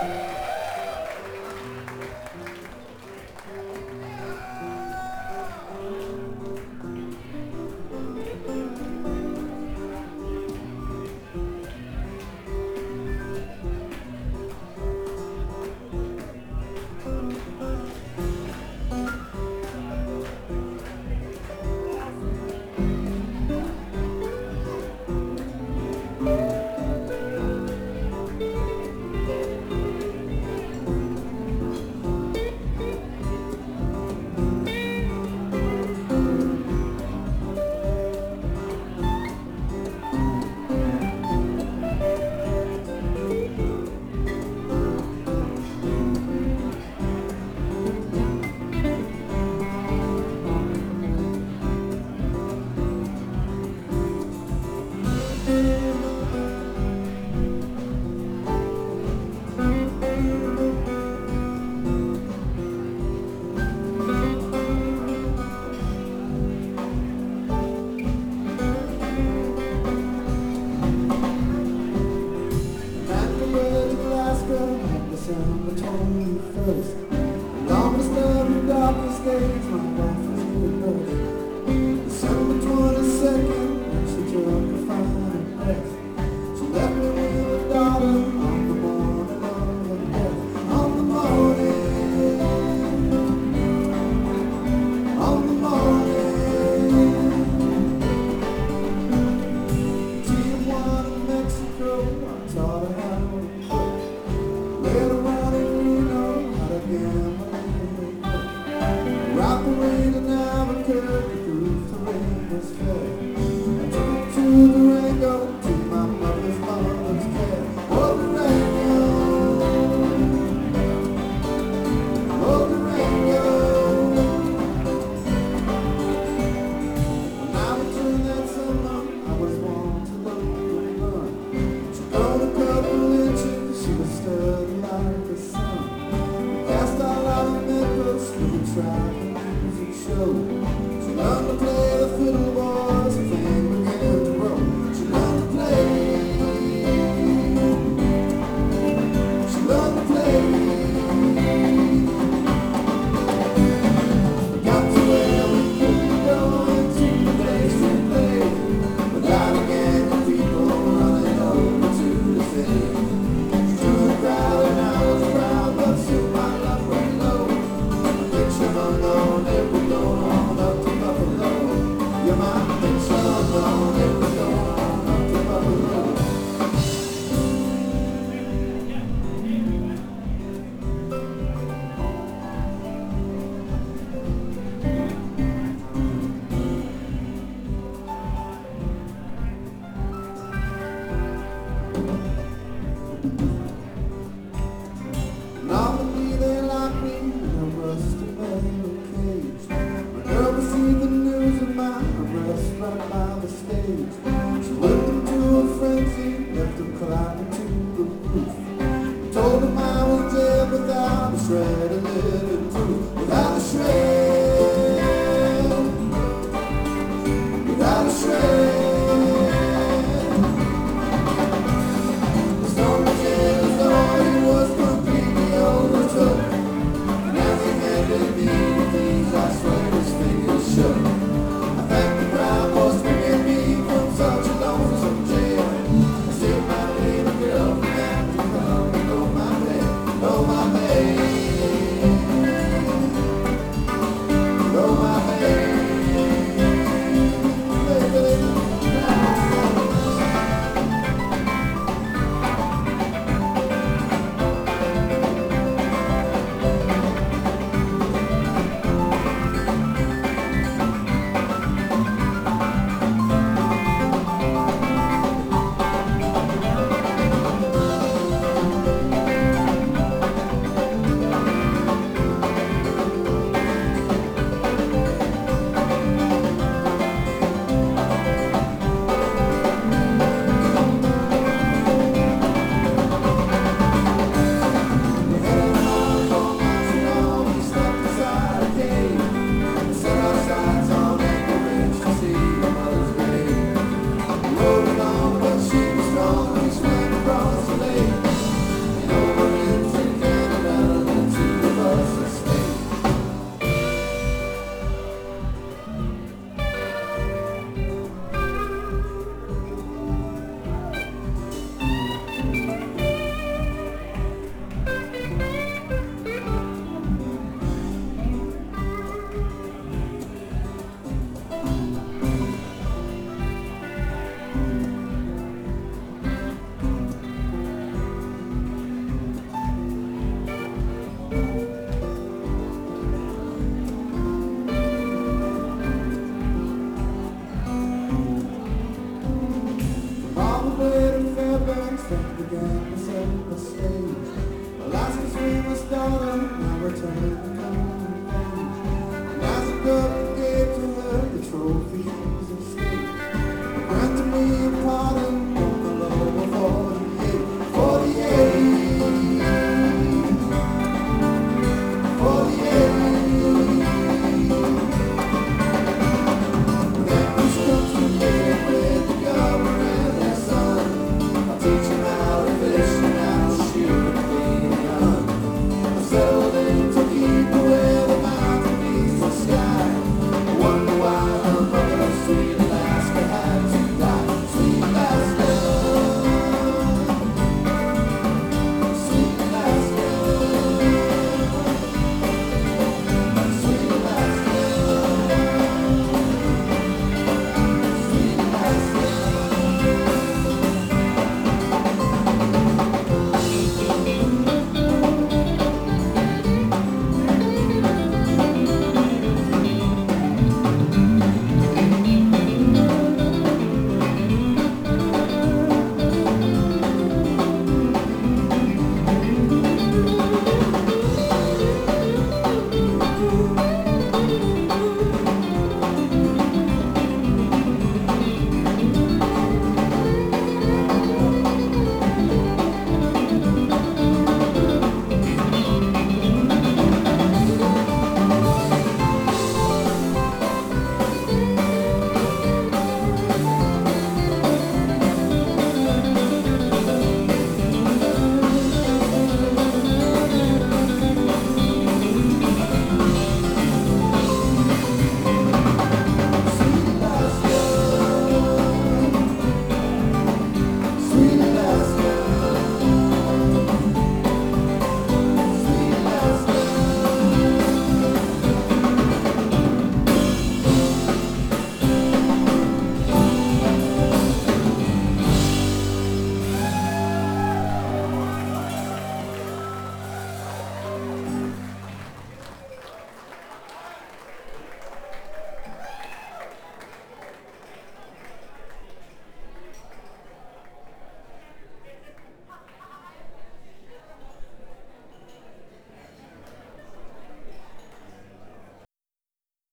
December 21st, longest of the darkest days, my wife was with us. December 22nd, when she took a final breath, she left me with a daughter on the morning of her death. On the morning, on the morning, Tijuana, Mexico, I taught her how to cook. Later on in Reno, how to gamble. Rock the way to Albuquerque, through the rain was fair. I took it to Durango, to my mother's care. Oh, Durango, oh, Durango. When I returned that summer, I was born to love and run. She got a couple inches, she was sturdy like the sun. Cast all out of Memphis, we tried the music show. She learned to play the fiddle, boys, and things began to roll. She learned to play, she learned to play. We got to where we couldn't go into the place to play, without a gang of people running over to the city. Through the crowd and I was proud, but still my love went low. My picture hung on every door on up to Buffalo. Yeah, my picture hung on every door on up to Buffalo. Normally they lock me in a rusty metal cage. My girl received the news of my arrest right by the stage. She whipped into a frenzy, left him climbing to the roof. Told him I was dead without a shred of living proof. Without a shred, without a shred. The storm was in as though he was completely overtook. And as he handed me the keys, I swear his fingers shook. I thank the crowd for springing me from such a lonesome jail. I still might leave a girl from that to come and go my way, go my way. stolen, now returned.